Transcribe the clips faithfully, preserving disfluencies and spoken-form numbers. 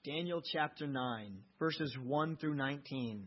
Daniel chapter nine, verses one through nineteen.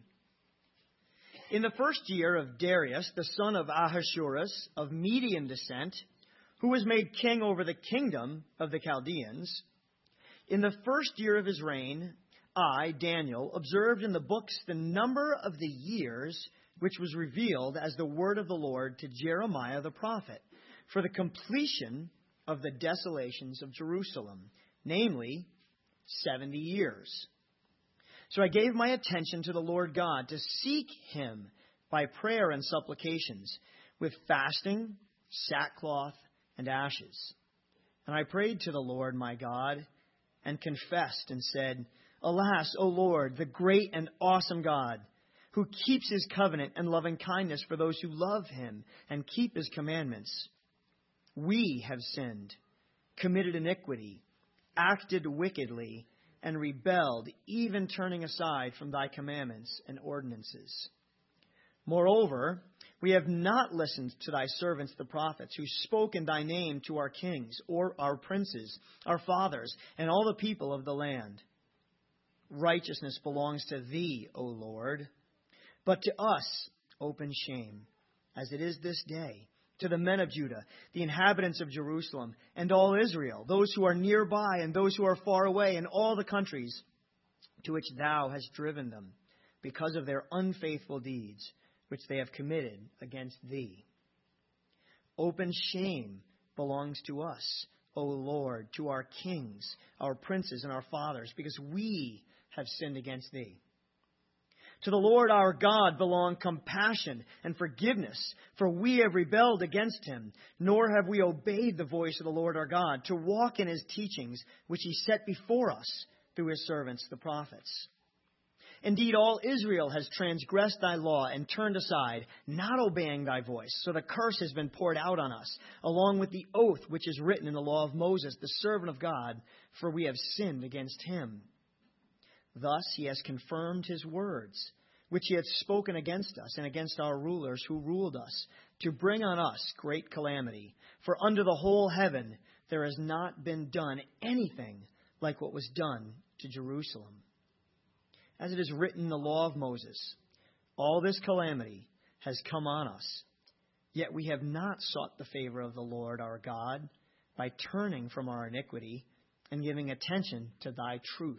In the first year of Darius, the son of Ahasuerus, of Median descent, who was made king over the kingdom of the Chaldeans, in the first year of his reign, I, Daniel, observed in the books the number of the years which was revealed as the word of the Lord to Jeremiah the prophet, for the completion of the desolations of Jerusalem, namely, seventy years. So I gave my attention to the Lord God to seek him by prayer and supplications, with fasting, sackcloth, and ashes. And I prayed to the Lord my God, and confessed and said, Alas, O Lord, the great and awesome God, who keeps his covenant and loving kindness for those who love him and keep his commandments. We have sinned, committed iniquity, acted wickedly, and rebelled, even turning aside from thy commandments and ordinances. Moreover, we have not listened to thy servants the prophets, who spoke in thy name to our kings, or our princes, our fathers, and all the people of the land. Righteousness belongs to thee, O Lord, but to us open shame, as it is this day, to the men of Judah, the inhabitants of Jerusalem, and all Israel, those who are nearby and those who are far away, and all the countries to which thou hast driven them, because of their unfaithful deeds, which they have committed against thee. Open shame belongs to us, O Lord, to our kings, our princes, and our fathers, because we have sinned against thee. To the Lord our God belong compassion and forgiveness, for we have rebelled against him, nor have we obeyed the voice of the Lord our God, to walk in his teachings, which he set before us through his servants the prophets. Indeed, all Israel has transgressed thy law and turned aside, not obeying thy voice. So the curse has been poured out on us, along with the oath which is written in the law of Moses, the servant of God, for we have sinned against him. Thus he has confirmed his words, which he had spoken against us and against our rulers who ruled us, to bring on us great calamity. For under the whole heaven there has not been done anything like what was done to Jerusalem. As it is written in the law of Moses, all this calamity has come on us, yet we have not sought the favor of the Lord our God by turning from our iniquity and giving attention to thy truth.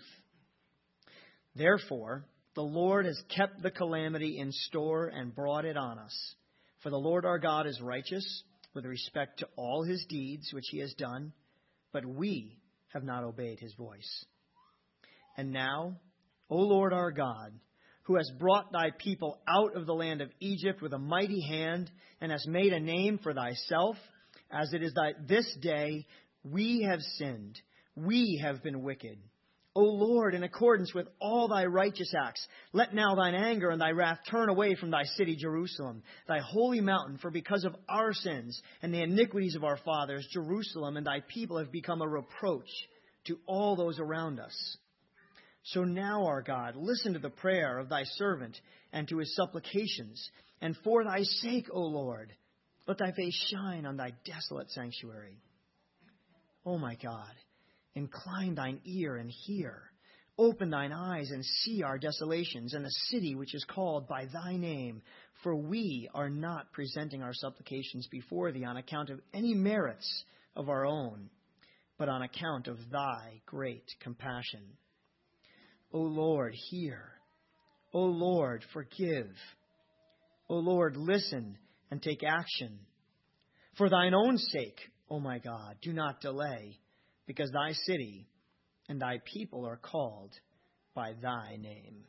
Therefore, the Lord has kept the calamity in store and brought it on us. For the Lord our God is righteous with respect to all his deeds which he has done, but we have not obeyed his voice. And now, O Lord our God, who has brought thy people out of the land of Egypt with a mighty hand, and has made a name for thyself, as it is thy, this day, we have sinned, we have been wicked. O Lord, in accordance with all thy righteous acts, let now thine anger and thy wrath turn away from thy city Jerusalem, thy holy mountain, for because of our sins and the iniquities of our fathers, Jerusalem and thy people have become a reproach to all those around us. So now, our God, listen to the prayer of thy servant and to his supplications, and for thy sake, O Lord, let thy face shine on thy desolate sanctuary. O my God, incline thine ear and hear. Open thine eyes and see our desolations and the city which is called by thy name. For we are not presenting our supplications before thee on account of any merits of our own, but on account of thy great compassion. O Lord, hear. O Lord, forgive. O Lord, listen and take action. For thine own sake, O my God, do not delay, because thy city and thy people are called by thy name.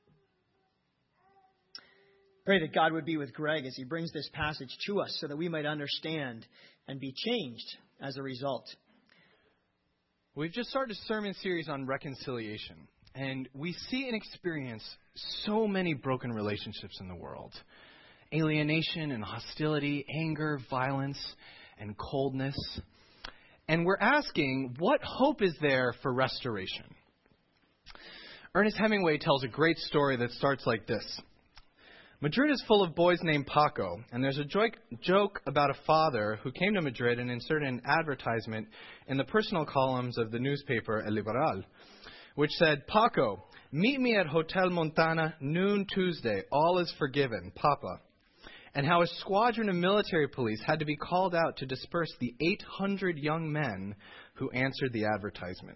Pray that God would be with Greg as he brings this passage to us so that we might understand and be changed as a result. We've just started a sermon series on reconciliation, and we see and experience so many broken relationships in the world. Alienation and hostility, anger, violence, and coldness. And we're asking, what hope is there for restoration? Ernest Hemingway tells a great story that starts like this. Madrid is full of boys named Paco, and there's a joke, joke about a father who came to Madrid and inserted an advertisement in the personal columns of the newspaper El Liberal, which said, Paco, meet me at Hotel Montana noon Tuesday. All is forgiven. Papa. And how a squadron of military police had to be called out to disperse the eight hundred young men who answered the advertisement.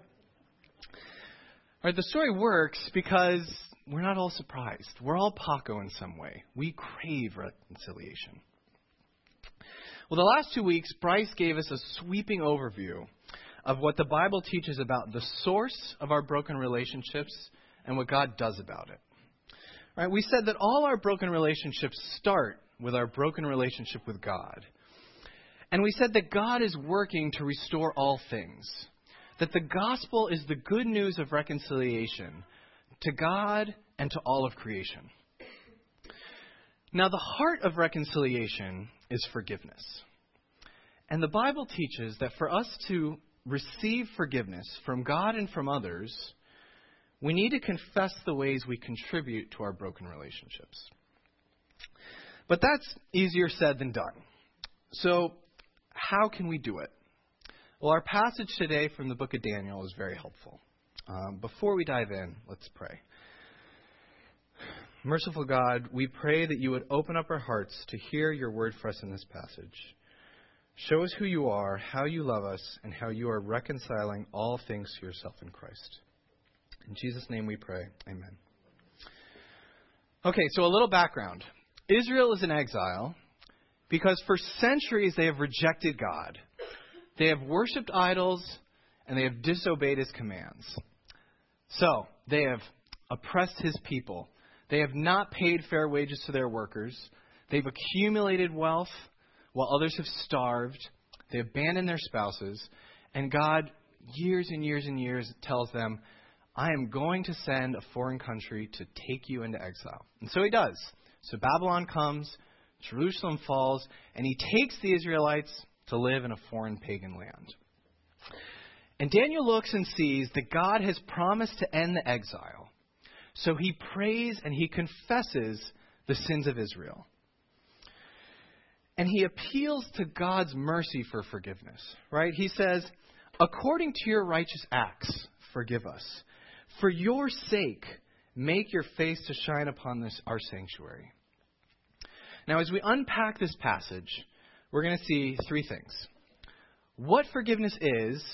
All right, the story works because we're not all surprised. We're all Paco in some way. We crave reconciliation. Well, the last two weeks, Bryce gave us a sweeping overview of what the Bible teaches about the source of our broken relationships and what God does about it. Right? We said that all our broken relationships start with our broken relationship with God. And we said that God is working to restore all things. That the gospel is the good news of reconciliation to God and to all of creation. Now, the heart of reconciliation is forgiveness. And the Bible teaches that for us to receive forgiveness from God and from others, we need to confess the ways we contribute to our broken relationships. But that's easier said than done. So, how can we do it? Well, our passage today from the book of Daniel is very helpful. Um, before we dive in, let's pray. Merciful God, we pray that you would open up our hearts to hear your word for us in this passage. Show us who you are, how you love us, and how you are reconciling all things to yourself in Christ. In Jesus' name we pray. Amen. Okay, so a little background. Israel is in exile because for centuries they have rejected God. They have worshipped idols and they have disobeyed his commands. So, they have oppressed his people. They have not paid fair wages to their workers. They've accumulated wealth while others have starved. They abandoned their spouses. And God, years and years and years, tells them, I am going to send a foreign country to take you into exile. And so he does. So Babylon comes, Jerusalem falls, and he takes the Israelites to live in a foreign pagan land. And Daniel looks and sees that God has promised to end the exile. So he prays and he confesses the sins of Israel. And he appeals to God's mercy for forgiveness, right? He says, according to your righteous acts, forgive us. For your sake, make your face to shine upon this, our sanctuary. Now, as we unpack this passage, we're going to see three things. What forgiveness is,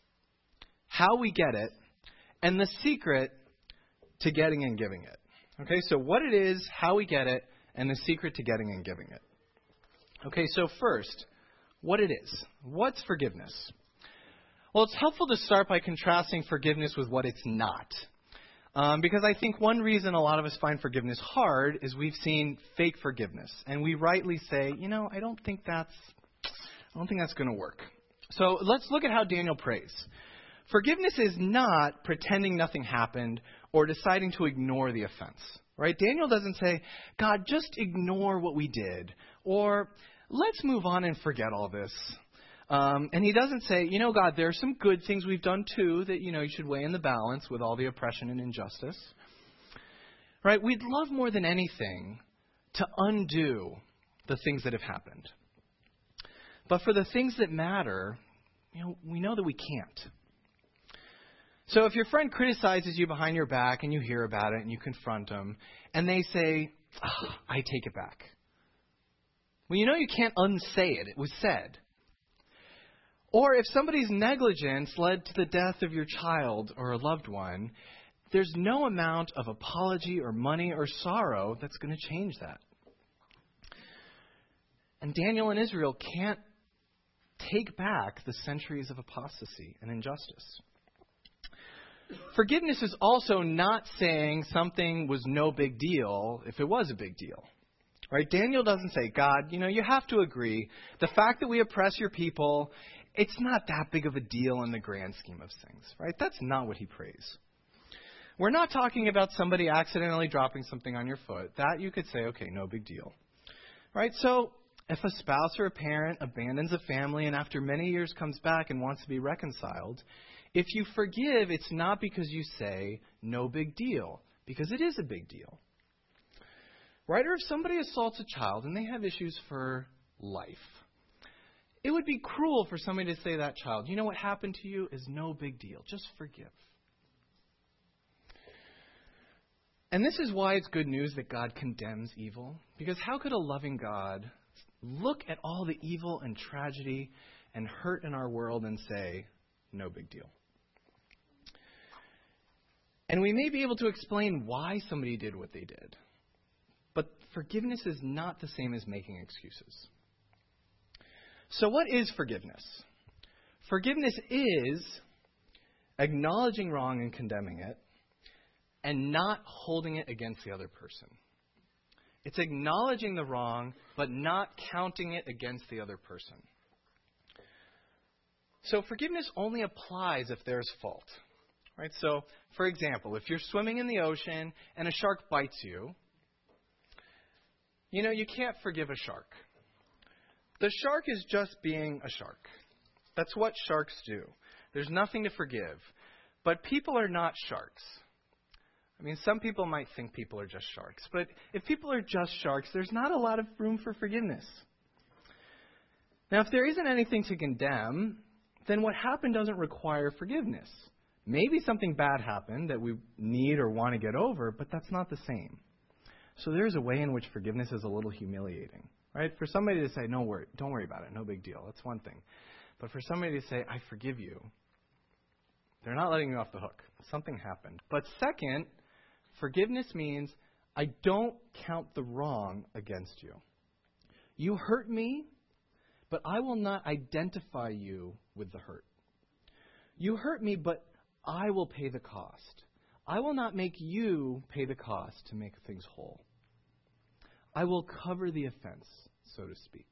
how we get it, and the secret to getting and giving it. Okay, so what it is, how we get it, and the secret to getting and giving it. Okay, so first, what it is. What's forgiveness? Well, it's helpful to start by contrasting forgiveness with what it's not. Um, because I think one reason a lot of us find forgiveness hard is we've seen fake forgiveness. And we rightly say, you know, I don't think that's, I don't think that's going to work. So let's look at how Daniel prays. Forgiveness is not pretending nothing happened or deciding to ignore the offense. Right? Daniel doesn't say, God, just ignore what we did. Or let's move on and forget all this. Um, and he doesn't say, you know, God, there are some good things we've done too that, you know, you should weigh in the balance with all the oppression and injustice. Right? We'd love more than anything to undo the things that have happened. But for the things that matter, you know, we know that we can't. So if your friend criticizes you behind your back and you hear about it and you confront them and they say, oh, I take it back. Well, you know you can't unsay it. It was said. Or if somebody's negligence led to the death of your child or a loved one, there's no amount of apology or money or sorrow that's going to change that. And Daniel and Israel can't take back the centuries of apostasy and injustice. Forgiveness is also not saying something was no big deal if it was a big deal. Right? Daniel doesn't say, God, you know, you have to agree. The fact that we oppress your people, it's not that big of a deal in the grand scheme of things. Right? That's not what he prays. We're not talking about somebody accidentally dropping something on your foot. That you could say, okay, no big deal. Right? So if a spouse or a parent abandons a family and after many years comes back and wants to be reconciled, if you forgive, it's not because you say, no big deal, because it is a big deal. Right? Or if somebody assaults a child and they have issues for life, it would be cruel for somebody to say to that child, you know what happened to you is no big deal, just forgive. And this is why it's good news that God condemns evil. Because how could a loving God look at all the evil and tragedy and hurt in our world and say, no big deal? And we may be able to explain why somebody did what they did. But forgiveness is not the same as making excuses. So what is forgiveness? Forgiveness is acknowledging wrong and condemning it, and not holding it against the other person. It's acknowledging the wrong, but not counting it against the other person. So forgiveness only applies if there's fault. Right? So, for example, if you're swimming in the ocean and a shark bites you, you know, you can't forgive a shark. The shark is just being a shark. That's what sharks do. There's nothing to forgive. But people are not sharks. I mean, some people might think people are just sharks. But if people are just sharks, there's not a lot of room for forgiveness. Now, if there isn't anything to condemn, then what happened doesn't require forgiveness. Maybe something bad happened that we need or want to get over, but that's not the same. So there's a way in which forgiveness is a little humiliating, right? For somebody to say, no worry, don't worry about it, no big deal, that's one thing. But for somebody to say, I forgive you, they're not letting you off the hook. Something happened. But second, forgiveness means I don't count the wrong against you. You hurt me, but I will not identify you with the hurt. You hurt me, but I will pay the cost. I will not make you pay the cost to make things whole. I will cover the offense, so to speak.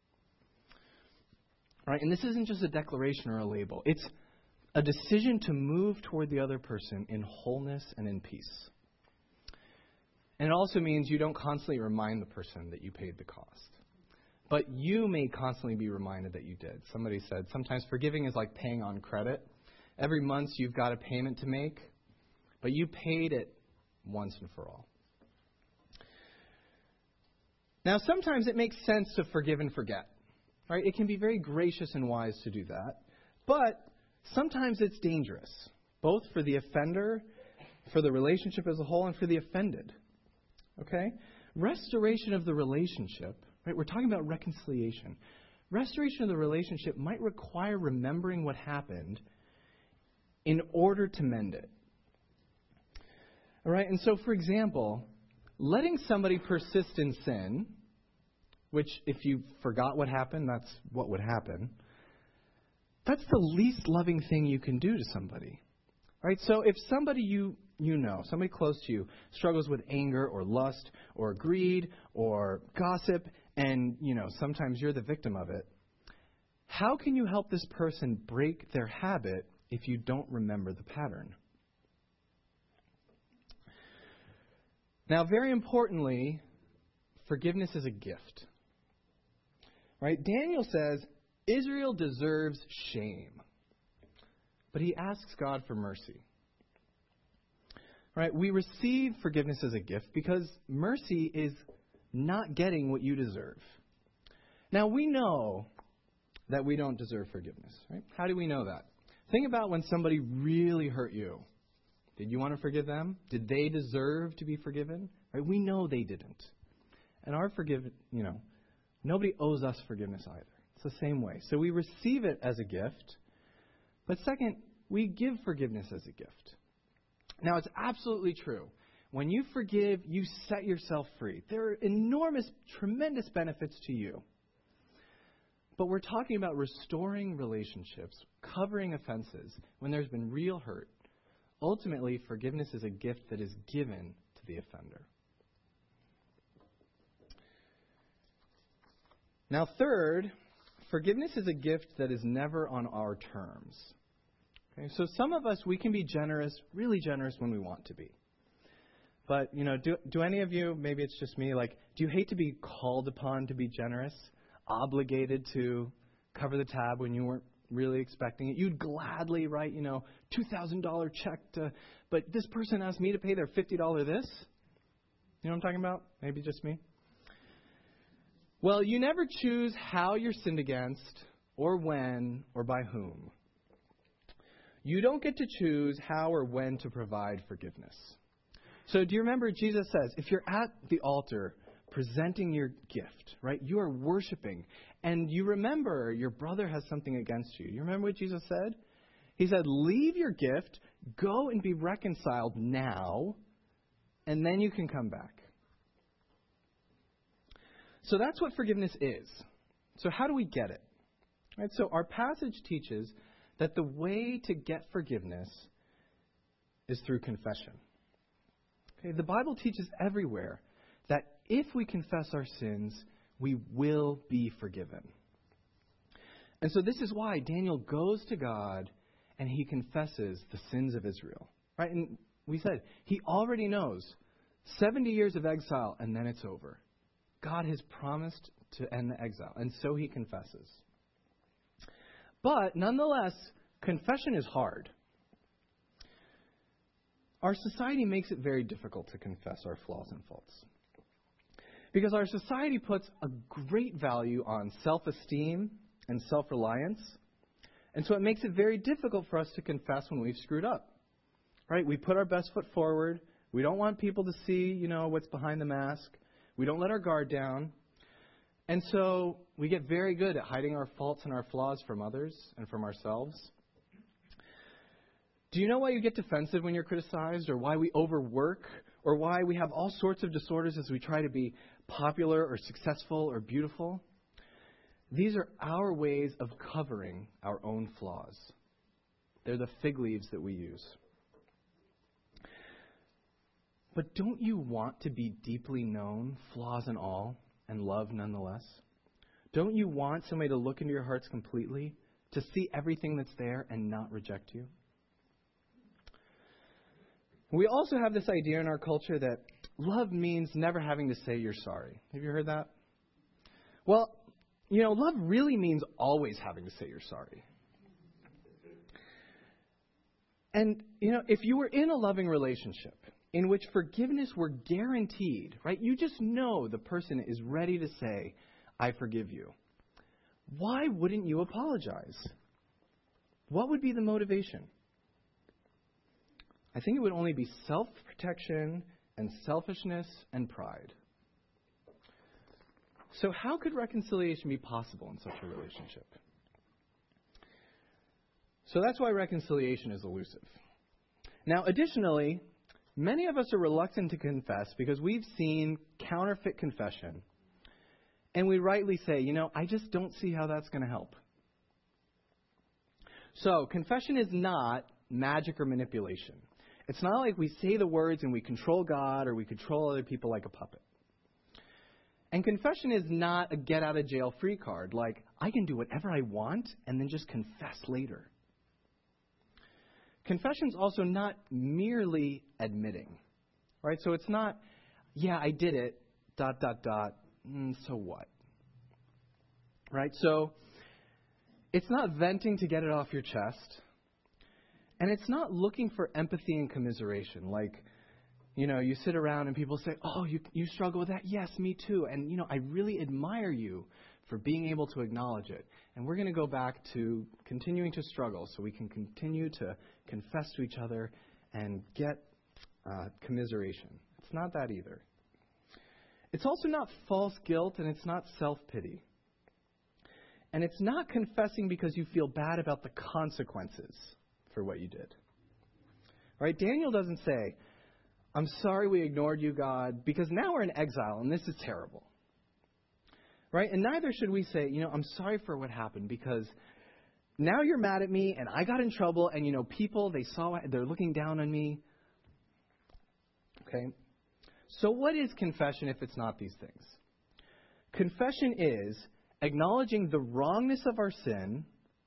Right? And this isn't just a declaration or a label. It's a decision to move toward the other person in wholeness and in peace. And it also means you don't constantly remind the person that you paid the cost. But you may constantly be reminded that you did. Somebody said sometimes forgiving is like paying on credit. Every month you've got a payment to make, but you paid it once and for all. Now, sometimes it makes sense to forgive and forget. Right? It can be very gracious and wise to do that. But sometimes it's dangerous, both for the offender, for the relationship as a whole, and for the offended. Okay? Restoration of the relationship, right? We're talking about reconciliation. Restoration of the relationship might require remembering what happened in order to mend it. All right? And so, for example, letting somebody persist in sin, which if you forgot what happened, that's what would happen. That's the least loving thing you can do to somebody. Right? So if somebody you you know, somebody close to you, struggles with anger or lust or greed or gossip, and you know, sometimes you're the victim of it, how can you help this person break their habit if you don't remember the pattern? Now, very importantly, forgiveness is a gift. Right? Daniel says Israel deserves shame, but he asks God for mercy. Right? We receive forgiveness as a gift because mercy is not getting what you deserve. Now, we know that we don't deserve forgiveness. Right? How do we know that? Think about when somebody really hurt you. Did you want to forgive them? Did they deserve to be forgiven? Right? We know they didn't. And our forgive, you know, nobody owes us forgiveness either. It's the same way. So we receive it as a gift. But second, we give forgiveness as a gift. Now, it's absolutely true. When you forgive, you set yourself free. There are enormous, tremendous benefits to you. But we're talking about restoring relationships, covering offenses when there's been real hurt. Ultimately, forgiveness is a gift that is given to the offender. Now, third, forgiveness is a gift that is never on our terms. Okay, so some of us, we can be generous, really generous when we want to be. But, you know, do, do any of you, maybe it's just me, like, do you hate to be called upon to be generous, obligated to cover the tab when you weren't really expecting it? You'd gladly write, you know, two thousand dollars check to, but this person asked me to pay their fifty dollars this. You know what I'm talking about? Maybe just me. Well, you never choose how you're sinned against, or when, or by whom. You don't get to choose how or when to provide forgiveness. So do you remember Jesus says, if you're at the altar presenting your gift, right, you are worshiping, and you remember your brother has something against you. You remember what Jesus said? He said, leave your gift, go and be reconciled now, and then you can come back. So that's what forgiveness is. So how do we get it? Right, so our passage teaches that the way to get forgiveness is through confession. Okay, the Bible teaches everywhere that if we confess our sins, we will be forgiven. And so this is why Daniel goes to God and he confesses the sins of Israel. Right? And we said, he already knows seventy years of exile and then it's over. God has promised to end the exile, and so he confesses. But nonetheless, confession is hard. Our society makes it very difficult to confess our flaws and faults. Because our society puts a great value on self-esteem and self-reliance. And so it makes it very difficult for us to confess when we've screwed up. Right? We put our best foot forward. We don't want people to see, you know, what's behind the mask. We don't let our guard down. And so we get very good at hiding our faults and our flaws from others and from ourselves. Do you know why you get defensive when you're criticized, or why we overwork, or why we have all sorts of disorders as we try to be popular or successful or beautiful? These are our ways of covering our own flaws. They're the fig leaves that we use. But don't you want to be deeply known, flaws and all, and loved nonetheless? Don't you want somebody to look into your hearts completely, to see everything that's there and not reject you? We also have this idea in our culture that love means never having to say you're sorry. Have you heard that? Well, you know, love really means always having to say you're sorry. And, you know, if you were in a loving relationship in which forgiveness were guaranteed, right? You just know the person is ready to say, I forgive you. Why wouldn't you apologize? What would be the motivation? I think it would only be self-protection and selfishness and pride. So how could reconciliation be possible in such a relationship? So that's why reconciliation is elusive. Now, additionally, many of us are reluctant to confess because we've seen counterfeit confession. And we rightly say, you know, I just don't see how that's going to help. So confession is not magic or manipulation. It's not like we say the words and we control God or we control other people like a puppet. And confession is not a get-out-of-jail-free card, like I can do whatever I want and then just confess later. Confession is also not merely admitting, right? So it's not, yeah, I did it, dot, dot, dot, mm, so what? Right? So it's not venting to get it off your chest. And it's not looking for empathy and commiseration. Like, you know, you sit around and people say, oh, you you struggle with that? Yes, me too. And, you know, I really admire you for being able to acknowledge it. And we're going to go back to continuing to struggle so we can continue to confess to each other and get uh, commiseration. It's not that either. It's also not false guilt, and it's not self-pity. And it's not confessing because you feel bad about the consequences for what you did. Right? Daniel doesn't say, I'm sorry we ignored you, God, because now we're in exile and this is terrible. Right? And neither should we say, you know, I'm sorry for what happened because now you're mad at me and I got in trouble and, you know, people, they saw, they're looking down on me. Okay? So what is confession if it's not these things? Confession is acknowledging the wrongness of our sin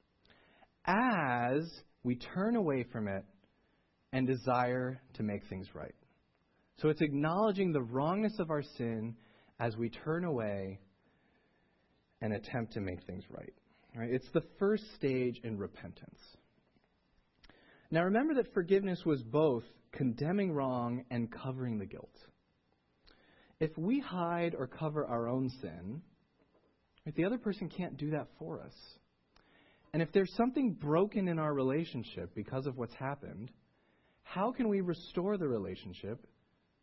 as we turn away from it and desire to make things right. So it's acknowledging the wrongness of our sin as we turn away and attempt to make things right. Right? It's the first stage in repentance. Now remember that forgiveness was both condemning wrong and covering the guilt. If we hide or cover our own sin, right, the other person can't do that for us. And if there's something broken in our relationship because of what's happened, how can we restore the relationship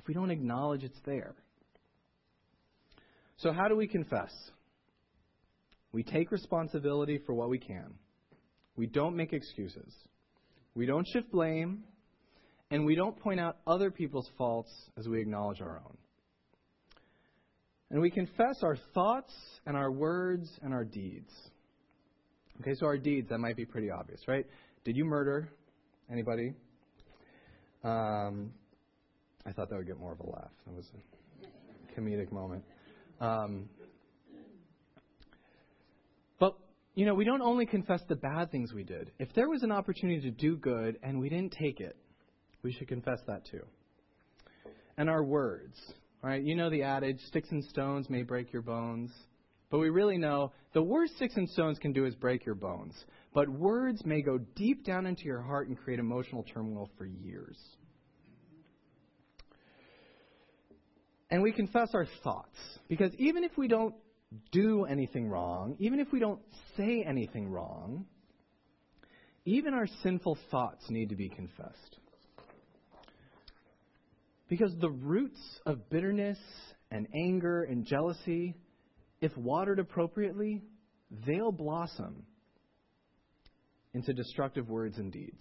if we don't acknowledge it's there. So how do we confess? We take responsibility for what we can. We don't make excuses. We don't shift blame. And we don't point out other people's faults as we acknowledge our own. And we confess our thoughts and our words and our deeds. Okay, so our deeds, that might be pretty obvious, right? Did you murder anybody? Um, I thought that would get more of a laugh. That was a comedic moment. Um, but, you know, we don't only confess the bad things we did. If there was an opportunity to do good and we didn't take it, we should confess that too. And our words, right? You know the adage, sticks and stones may break your bones. But we really know the worst sticks and stones can do is break your bones. But words may go deep down into your heart and create emotional turmoil for years. And we confess our thoughts. Because even if we don't do anything wrong, even if we don't say anything wrong, even our sinful thoughts need to be confessed. Because the roots of bitterness and anger and jealousy, if watered appropriately, they'll blossom into destructive words and deeds.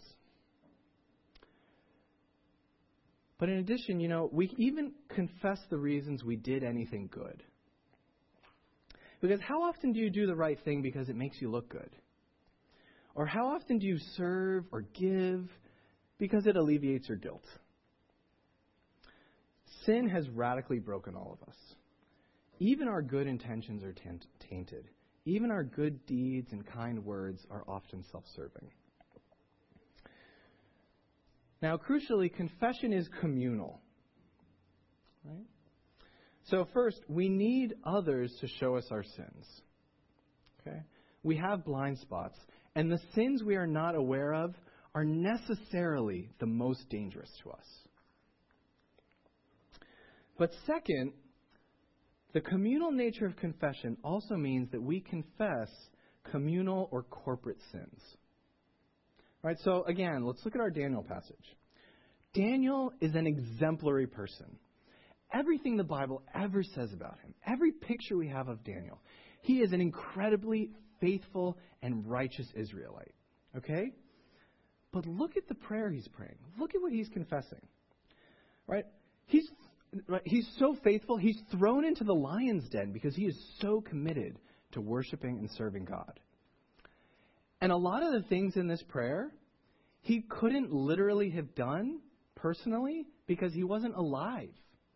But in addition, you know, we even confess the reasons we did anything good. Because how often do you do the right thing because it makes you look good? Or how often do you serve or give because it alleviates your guilt? Sin has radically broken all of us. Even our good intentions are tainted. Even our good deeds and kind words are often self-serving. Now, crucially, confession is communal. Right? So first, we need others to show us our sins. Okay? We have blind spots, and the sins we are not aware of are necessarily the most dangerous to us. But second, the communal nature of confession also means that we confess communal or corporate sins. Right? So again, let's look at our Daniel passage. Daniel is an exemplary person. Everything the Bible ever says about him, every picture we have of Daniel, he is an incredibly faithful and righteous Israelite. Okay? But look at the prayer he's praying. Look at what he's confessing. Right? He's Right, he's so faithful, he's thrown into the lion's den because he is so committed to worshiping and serving God. And a lot of the things in this prayer, he couldn't literally have done personally because he wasn't alive.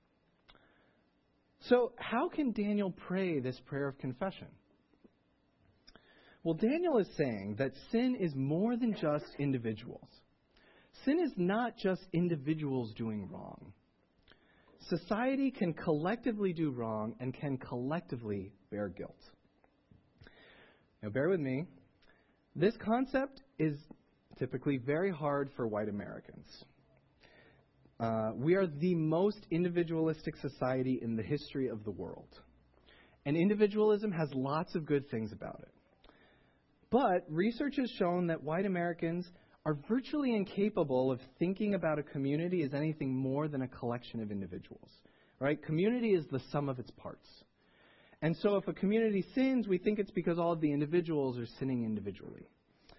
So how can Daniel pray this prayer of confession? Well, Daniel is saying that sin is more than just individuals. Sin is not just individuals doing wrong. Society can collectively do wrong and can collectively bear guilt. Now, bear with me. This concept is typically very hard for white Americans. Uh, we are the most individualistic society in the history of the world. And individualism has lots of good things about it. But research has shown that white Americans are virtually incapable of thinking about a community as anything more than a collection of individuals. Right? Community is the sum of its parts. And so if a community sins, we think it's because all of the individuals are sinning individually.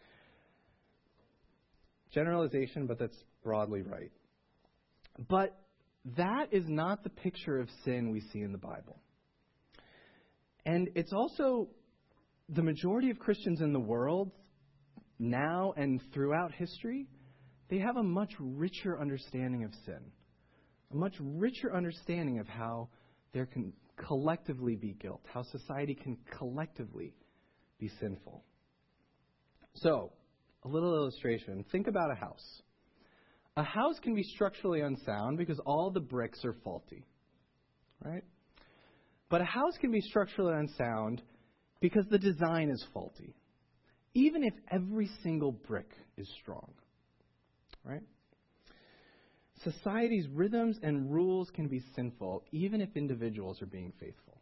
Generalization, but that's broadly right. But that is not the picture of sin we see in the Bible. And it's also the majority of Christians in the world now and throughout history, they have a much richer understanding of sin, a much richer understanding of how there can collectively be guilt, how society can collectively be sinful. So, a little illustration. Think about a house. A house can be structurally unsound because all the bricks are faulty, right? But a house can be structurally unsound because the design is faulty, even if every single brick is strong, right? Society's rhythms and rules can be sinful, even if individuals are being faithful.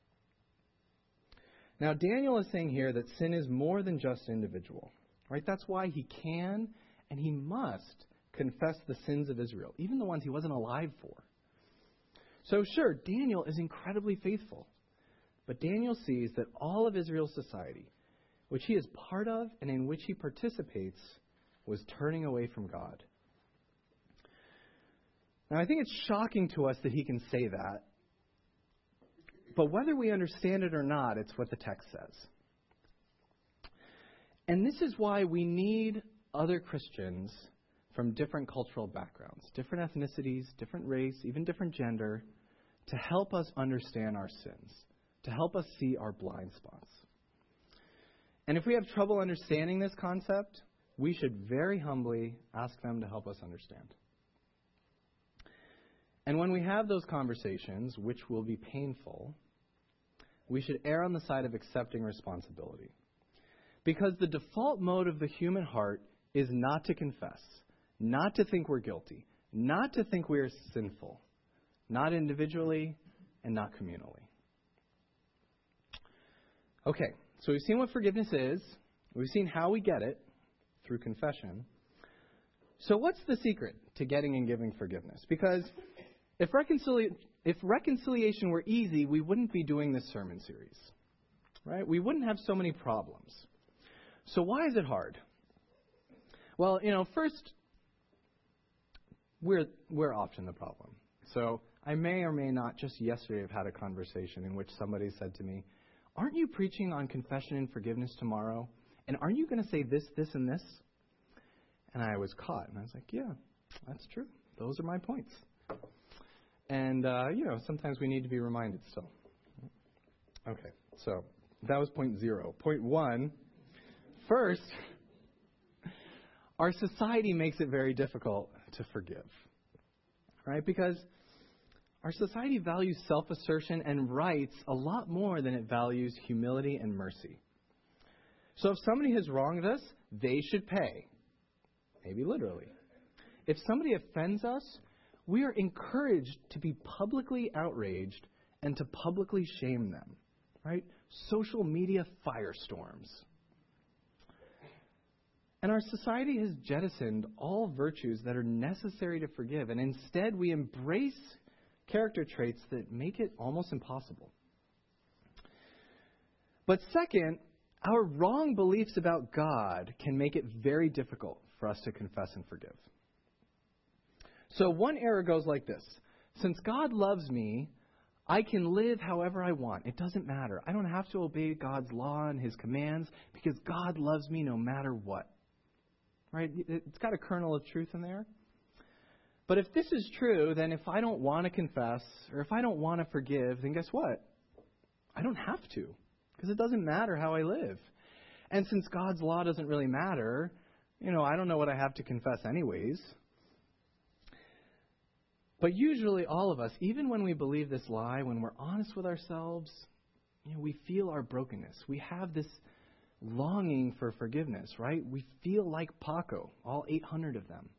Now, Daniel is saying here that sin is more than just individual, right? That's why he can and he must confess the sins of Israel, even the ones he wasn't alive for. So sure, Daniel is incredibly faithful. But Daniel sees that all of Israel's society, which he is part of and in which he participates, was turning away from God. Now, I think it's shocking to us that he can say that. But whether we understand it or not, it's what the text says. And this is why we need other Christians from different cultural backgrounds, different ethnicities, different race, even different gender, to help us understand our sins, to help us see our blind spots. And if we have trouble understanding this concept, we should very humbly ask them to help us understand. And when we have those conversations, which will be painful, we should err on the side of accepting responsibility. Because the default mode of the human heart is not to confess, not to think we're guilty, not to think we are sinful, not individually and not communally. Okay, so we've seen what forgiveness is. We've seen how we get it through confession. So what's the secret to getting and giving forgiveness? Because if, reconcili- if reconciliation were easy, we wouldn't be doing this sermon series, right? We wouldn't have so many problems. So why is it hard? Well, you know, first, we're we're often the problem. So I may or may not just yesterday have had a conversation in which somebody said to me, aren't you preaching on confession and forgiveness tomorrow? And aren't you going to say this, this, and this? And I was caught. And I was like, yeah, that's true. Those are my points. And, uh, you know, sometimes we need to be reminded still. Okay, so that was point zero. Point one, first, our society makes it very difficult to forgive, right? Because our society values self-assertion and rights a lot more than it values humility and mercy. So if somebody has wronged us, they should pay. Maybe literally. If somebody offends us, we are encouraged to be publicly outraged and to publicly shame them, right? Social media firestorms. And our society has jettisoned all virtues that are necessary to forgive, and instead we embrace character traits that make it almost impossible. But second, our wrong beliefs about God can make it very difficult for us to confess and forgive. So one error goes like this. Since God loves me, I can live however I want. It doesn't matter. I don't have to obey God's law and his commands because God loves me no matter what. Right? It's got a kernel of truth in there. But if this is true, then if I don't want to confess or if I don't want to forgive, then guess what? I don't have to because it doesn't matter how I live. And since God's law doesn't really matter, you know, I don't know what I have to confess anyways. But usually all of us, even when we believe this lie, when we're honest with ourselves, you know, we feel our brokenness. We have this longing for forgiveness, right? We feel like Paco, all eight hundred of them.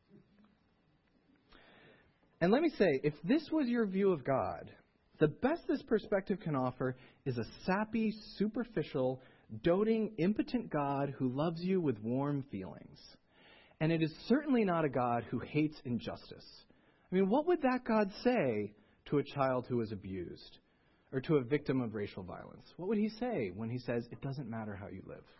And let me say, if this was your view of God, the best this perspective can offer is a sappy, superficial, doting, impotent God who loves you with warm feelings. And it is certainly not a God who hates injustice. I mean, what would that God say to a child who was abused or to a victim of racial violence? What would he say when he says, it doesn't matter how you live?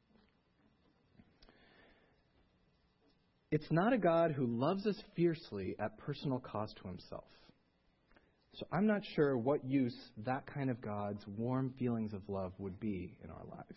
It's not a God who loves us fiercely at personal cost to himself. So I'm not sure what use that kind of God's warm feelings of love would be in our lives.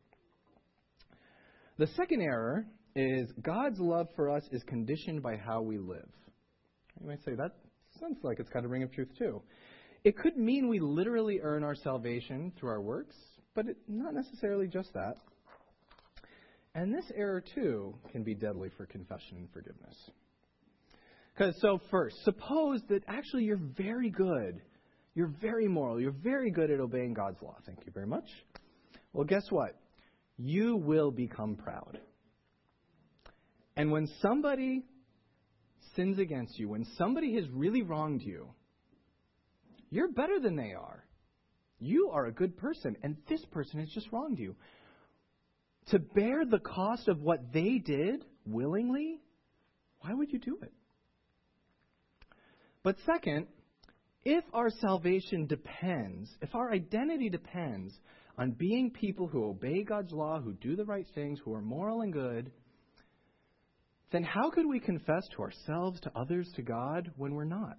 The second error is God's love for us is conditioned by how we live. You might say, that sounds like it's got a ring of truth too. It could mean we literally earn our salvation through our works, but it, not necessarily just that. And this error too can be deadly for confession and forgiveness. Because so first, suppose that actually you're very good. You're very moral. You're very good at obeying God's law. Thank you very much. Well, guess what? You will become proud. And when somebody sins against you, when somebody has really wronged you, you're better than they are. You are a good person, and this person has just wronged you. To bear the cost of what they did willingly, why would you do it? But second, If our salvation depends, if our identity depends on being people who obey God's law, who do the right things, who are moral and good, then how could we confess to ourselves, to others, to God when we're not?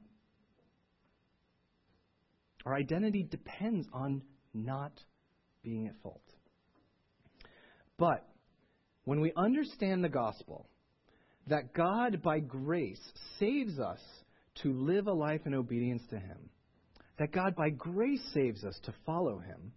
Our identity depends on not being at fault. But when we understand the gospel, that God by grace saves us to live a life in obedience to Him, that God by grace saves us to follow Him,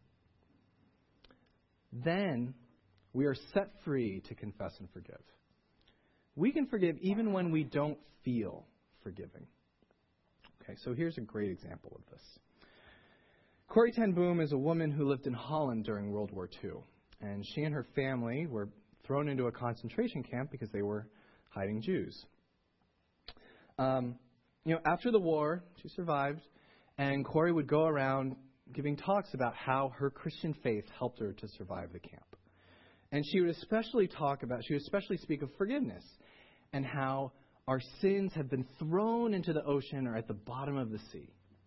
then we are set free to confess and forgive. We can forgive even when we don't feel forgiving. Okay, so here's a great example of this. Corrie ten Boom is a woman who lived in Holland during World War Two. And she and her family were thrown into a concentration camp because they were hiding Jews. Um, you know, after the war, she survived, and Corrie would go around giving talks about how her Christian faith helped her to survive the camp. And she would especially talk about, she would especially speak of forgiveness and how our sins have been thrown into the ocean or at the bottom of the sea.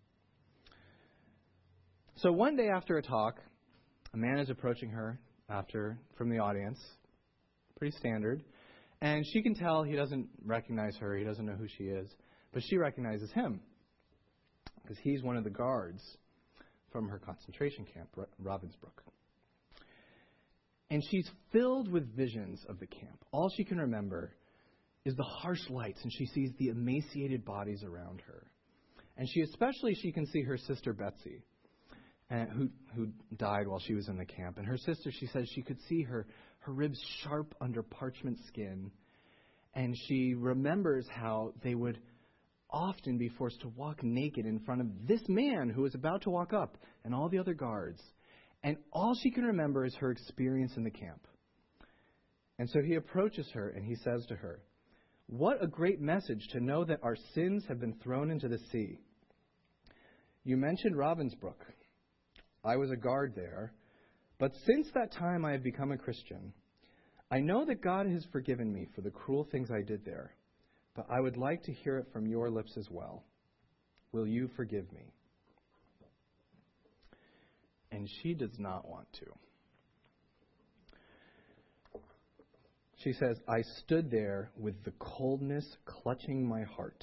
So one day after a talk, a man is approaching her after from the audience, pretty standard, and she can tell he doesn't recognize her, he doesn't know who she is, but she recognizes him because he's one of the guards from her concentration camp, Ravensbrück. And she's filled with visions of the camp. All she can remember is the harsh lights, and she sees the emaciated bodies around her. And she especially, she can see her sister Betsy, and who who died while she was in the camp. And her sister, she says she could see her, her ribs sharp under parchment skin. And she remembers how they would often be forced to walk naked in front of this man who was about to walk up and all the other guards. And all she can remember is her experience in the camp. And so he approaches her and he says to her, "What a great message to know that our sins have been thrown into the sea. You mentioned Ravensbrück. I was a guard there, but since that time I have become a Christian. I know that God has forgiven me for the cruel things I did there, but I would like to hear it from your lips as well. Will you forgive me?" And she does not want to. She says, "I stood there with the coldness clutching my heart."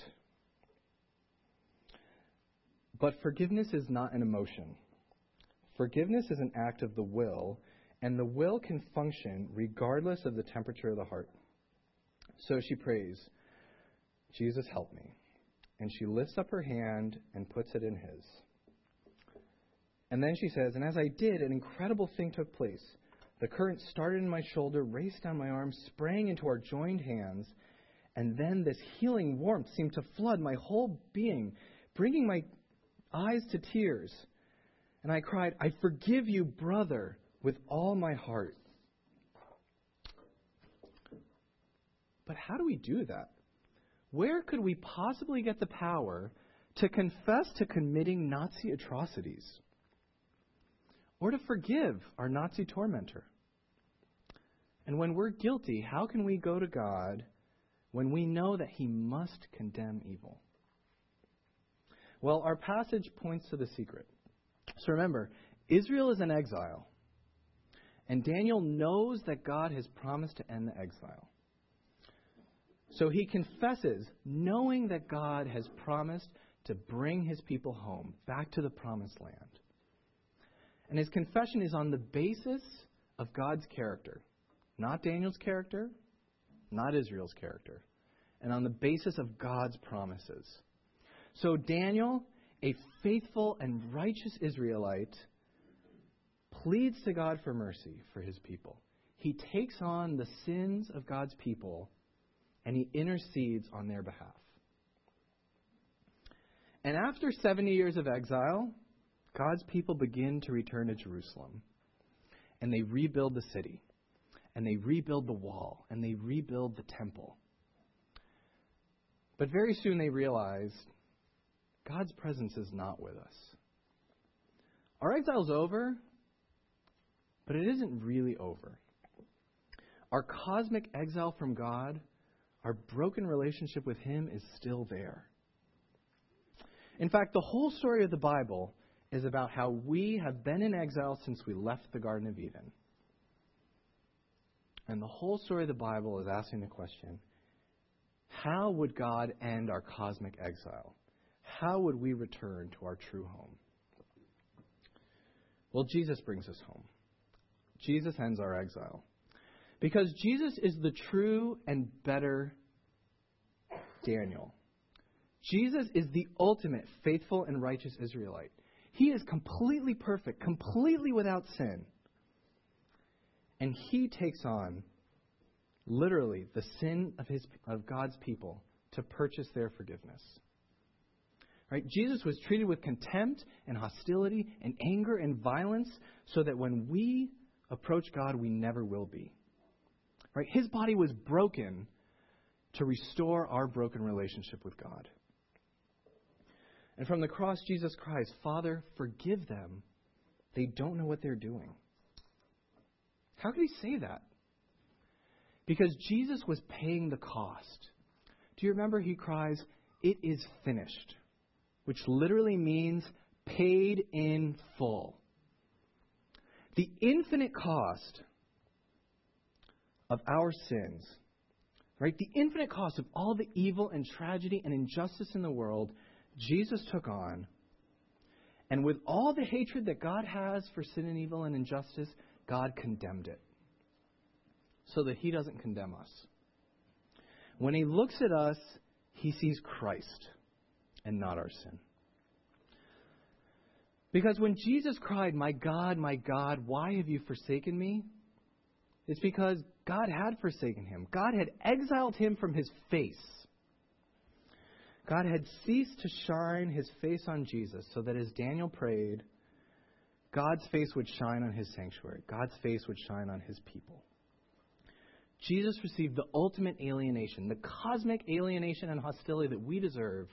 But forgiveness is not an emotion. Forgiveness is an act of the will, and the will can function regardless of the temperature of the heart. So she prays, "Jesus, help me." And she lifts up her hand and puts it in his. And then she says, "And as I did, an incredible thing took place. The current started in my shoulder, raced down my arm, sprang into our joined hands, and then this healing warmth seemed to flood my whole being, bringing my eyes to tears. And I cried, 'I forgive you, brother,' with all my heart." But how do we do that? Where could we possibly get the power to confess to committing Nazi atrocities? Or to forgive our Nazi tormentor? And when we're guilty, how can we go to God when we know that He must condemn evil? Well, our passage points to the secret. So remember, Israel is in exile. And Daniel knows that God has promised to end the exile. So he confesses, knowing that God has promised to bring His people home, back to the promised land. And his confession is on the basis of God's character. Not Daniel's character, not Israel's character. And on the basis of God's promises. So Daniel, a faithful and righteous Israelite, pleads to God for mercy for his people. He takes on the sins of God's people and he intercedes on their behalf. And after seventy years of exile, God's people begin to return to Jerusalem. And they rebuild the city. And they rebuild the wall. And they rebuild the temple. But very soon they realize God's presence is not with us. Our exile's over, but it isn't really over. Our cosmic exile from God, our broken relationship with Him is still there. In fact, the whole story of the Bible is about how we have been in exile since we left the Garden of Eden. And the whole story of the Bible is asking the question, how would God end our cosmic exile? How would we return to our true home? Well, Jesus brings us home. Jesus ends our exile. Because Jesus is the true and better Daniel. Jesus is the ultimate faithful and righteous Israelite. He is completely perfect, completely without sin. And he takes on, literally, the sin of his of God's people to purchase their forgiveness. Right? Jesus was treated with contempt and hostility and anger and violence so that when we approach God, we never will be. Right? His body was broken to restore our broken relationship with God. And from the cross, Jesus cries, Father, forgive them. They don't know what they're doing. How could he say that? Because Jesus was paying the cost. Do you remember he cries, it is finished, which literally means paid in full. The infinite cost of our sins, right? The infinite cost of all the evil and tragedy and injustice in the world, Jesus took on. And with all the hatred that God has for sin and evil and injustice, God condemned it so that he doesn't condemn us. When he looks at us, he sees Christ and not our sin. Because when Jesus cried, my God, my God, why have you forsaken me? It's because God had forsaken him. God had exiled him from his face. God had ceased to shine his face on Jesus so that as Daniel prayed, God's face would shine on his sanctuary. God's face would shine on his people. Jesus received the ultimate alienation, the cosmic alienation and hostility that we deserve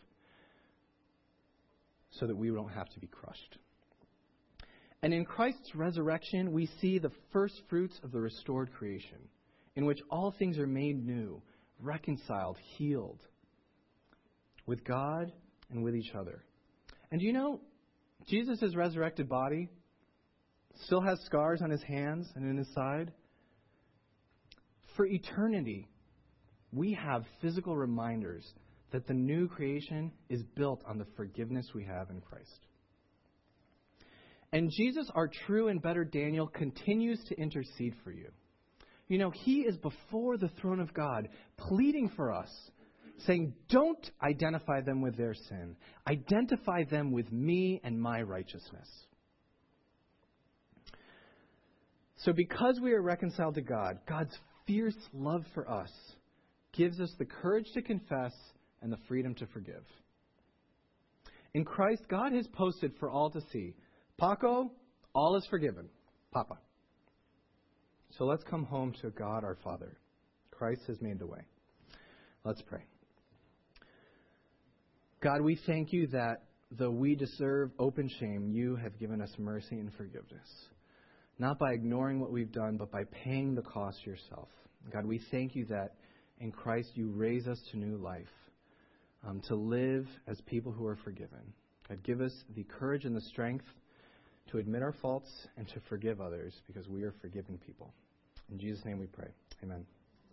so that we don't have to be crushed. And in Christ's resurrection, we see the first fruits of the restored creation, in which all things are made new, reconciled, healed, with God and with each other. And do you know, Jesus' resurrected body still has scars on his hands and in his side. For eternity, we have physical reminders that the new creation is built on the forgiveness we have in Christ. And Jesus, our true and better Daniel, continues to intercede for you. You know, he is before the throne of God, pleading for us, saying, don't identify them with their sin. Identify them with me and my righteousness. So because we are reconciled to God, God's fierce love for us gives us the courage to confess and the freedom to forgive. In Christ, God has posted for all to see, Paco, all is forgiven. Papa. So let's come home to God our Father. Christ has made the way. Let's pray. God, we thank you that though we deserve open shame, you have given us mercy and forgiveness. Not by ignoring what we've done, but by paying the cost yourself. God, we thank you that in Christ you raise us to new life, um, to live as people who are forgiven. God, give us the courage and the strength to admit our faults and to forgive others because we are forgiving people. In Jesus' name we pray. Amen.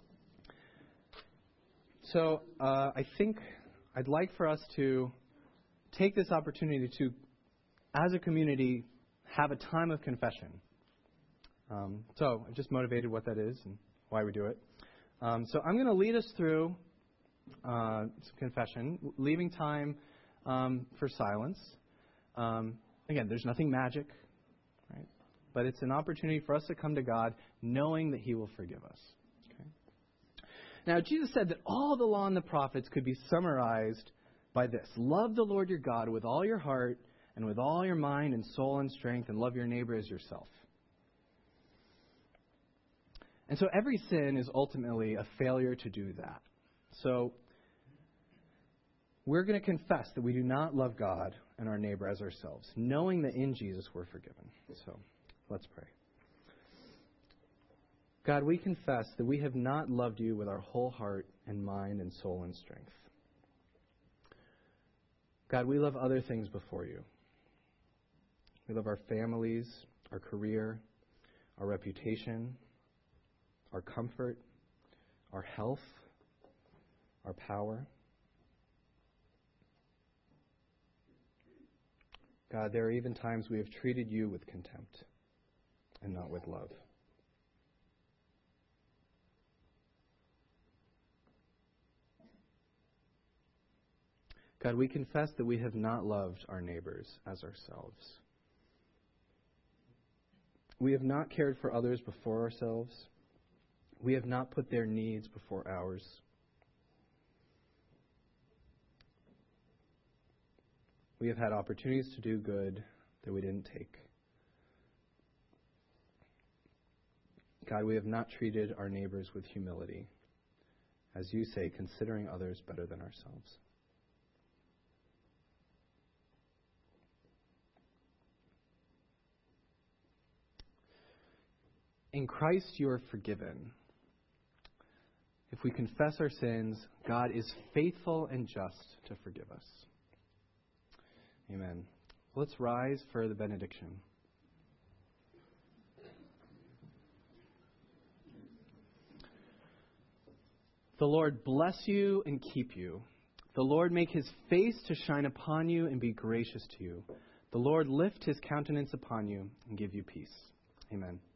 So uh, I think I'd like for us to take this opportunity to, as a community, have a time of confession. Um, so I just motivated what that is and why we do it. Um, so I'm going to lead us through uh, some confession, leaving time um, for silence. Um, again, there's nothing magic, right? But it's an opportunity for us to come to God knowing that he will forgive us. Okay? Now, Jesus said that all the law and the prophets could be summarized by this. Love the Lord your God with all your heart and with all your mind and soul and strength, and love your neighbor as yourself. And so every sin is ultimately a failure to do that. So we're going to confess that we do not love God and our neighbor as ourselves, knowing that in Jesus we're forgiven. So let's pray. God, we confess that we have not loved you with our whole heart and mind and soul and strength. God, we love other things before you. We love our families, our career, our reputation, our comfort, our health, our power. God, there are even times we have treated you with contempt and not with love. God, we confess that we have not loved our neighbors as ourselves. We have not cared for others before ourselves. We have not put their needs before ours. We have had opportunities to do good that we didn't take. God, we have not treated our neighbors with humility, as you say, considering others better than ourselves. In Christ you are forgiven. If we confess our sins, God is faithful and just to forgive us. Amen. Let's rise for the benediction. The Lord bless you and keep you. The Lord make his face to shine upon you and be gracious to you. The Lord lift his countenance upon you and give you peace. Amen.